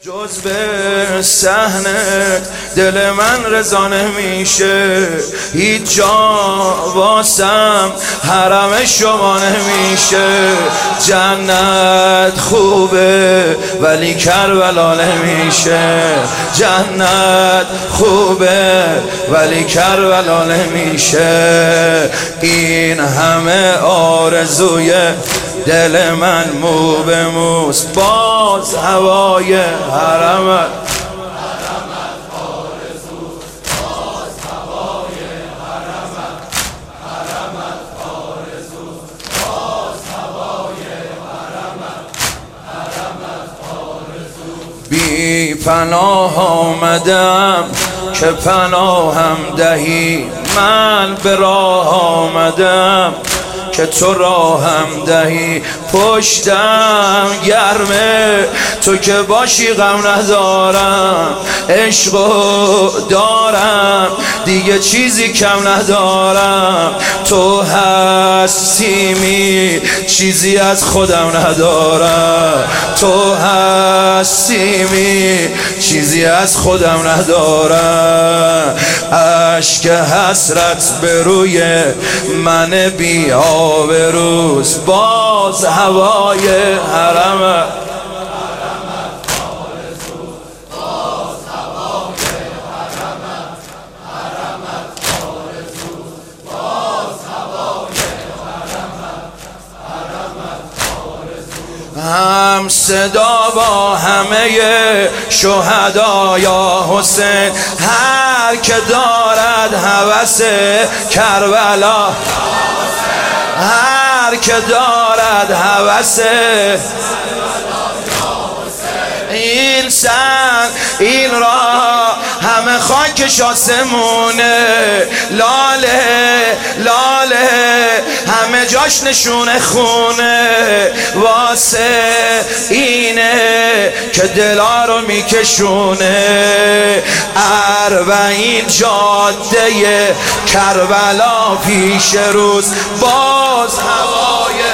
جز به صحنه دل من رضا نمیشه، هیچ جا واسم حرم شما نمیشه. جنت خوبه ولی کربلا نمیشه، جنت خوبه ولی کربلا نمیشه. این همه آرزوی دل من مو به موس، باز هوای حرمت آرزوست، باز هوای حرمت آرزوست، باز هوای حرمت آرزوست. بی پناه آمدم که پناهم دهی، من به راه آمدم که تو راهم دهی. پشتم گرمه تو که باشی غم ندارم، عشقو دارم دیگه چیزی کم ندارم. تو هستیمی چیزی از خودم ندارم، تو هستیمی چیزی از خودم ندارم. اشک حسرت به روی من بی آبروست، باز هوای حرمت هم صدا با همه شهدا یا حسین، هر که دارد هوس کربلا، هر که دارد هوس این سن این را همه خاکش آسمونه، لاله لاله همه جاش نشونه خونه. واسه اینه که دلا رو میکشونه، 40 جاده کربلا پیش روز، باز هوای